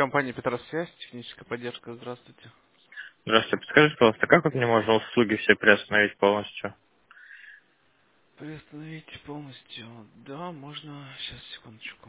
Компания Петросвязь, техническая поддержка, здравствуйте. Здравствуйте, подскажите, пожалуйста, как вот мне можно услуги все приостановить полностью? Приостановите полностью. Да, можно. Сейчас, секундочку.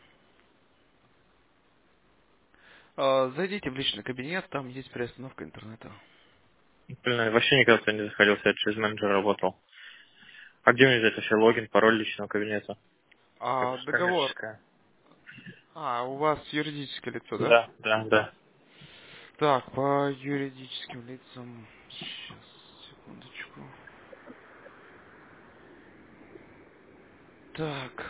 Зайдите в личный кабинет, там есть приостановка интернета. Блин, вообще никогда не заходил, я через менеджера работал. А где мне взять вообще логин, пароль личного кабинета? Я просто Договор. коммерческая. У вас юридическое лицо, да? Да, да, да. Так, по юридическим лицам. Сейчас, секундочку. Так.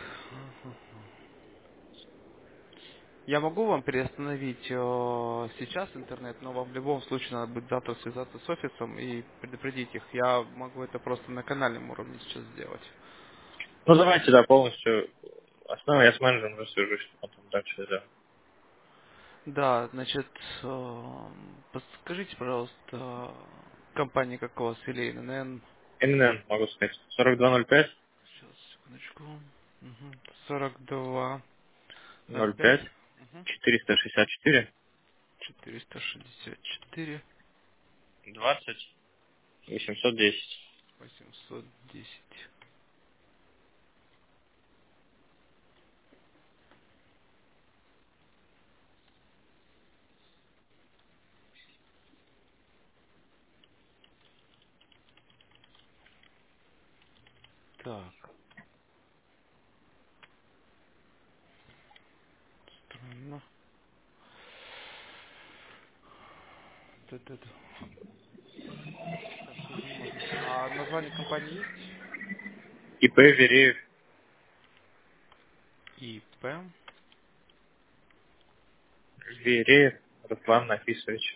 Я могу вам приостановить сейчас интернет, но вам в любом случае надо будет завтра связаться с офисом и предупредить их. Я могу это просто на канальном уровне сейчас сделать. Ну давайте, да, полностью. Основном я с менеджером уже свяжусь, потом дальше, да. Да, значит, подскажите, пожалуйста, компания как у вас или ИНН? ННН, могу сказать. 4205 Сейчас, секундочку. Угу. 4205 05 464 464 20 810. 810. Так, странно. Да-да-да. Так долго не может. А название компании есть? ИП Вереев, ИП. Вереев Руслан Нафисович.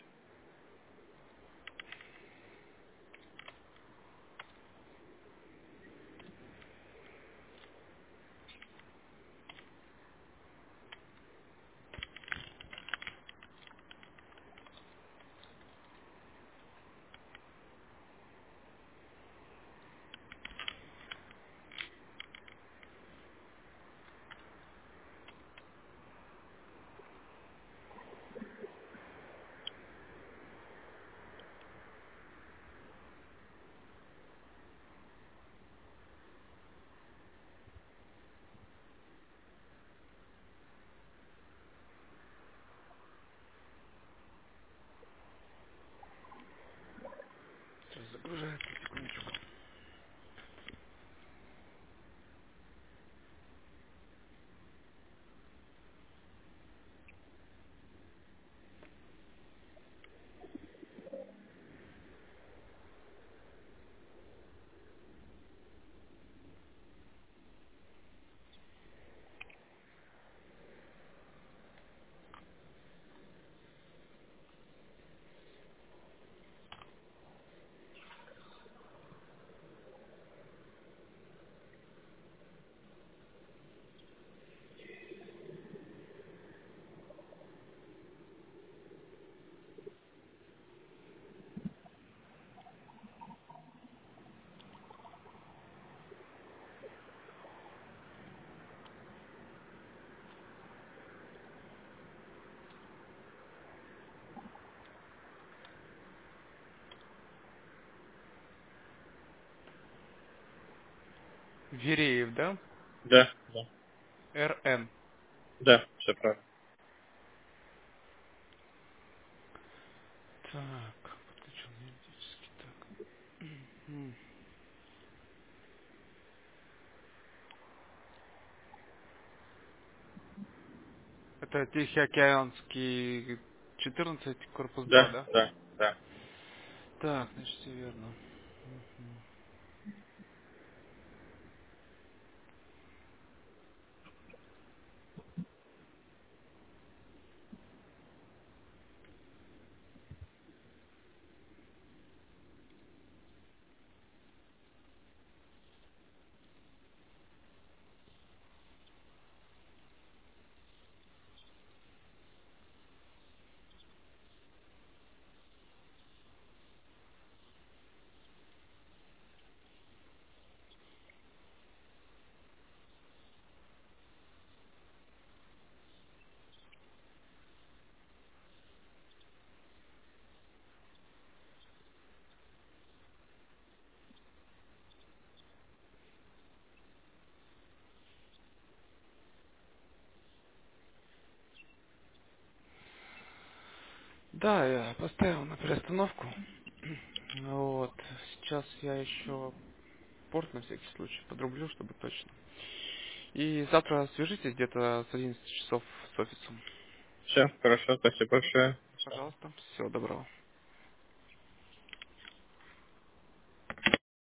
Сейчас загружается, секундочку. Вереев, да? Да, да, РН. да, все правильно. Так, подключен юридически, так. М. Это Тихоокеанский 14, корпус 2, Да, да? да, да. Так, значит, все верно. Мгм. Да, я поставил на переостановку. Вот. Сейчас я еще порт на всякий случай подрублю, чтобы точно. И завтра свяжитесь где-то с 11 часов с офисом. Все, хорошо, спасибо большое. Пожалуйста. Всего доброго.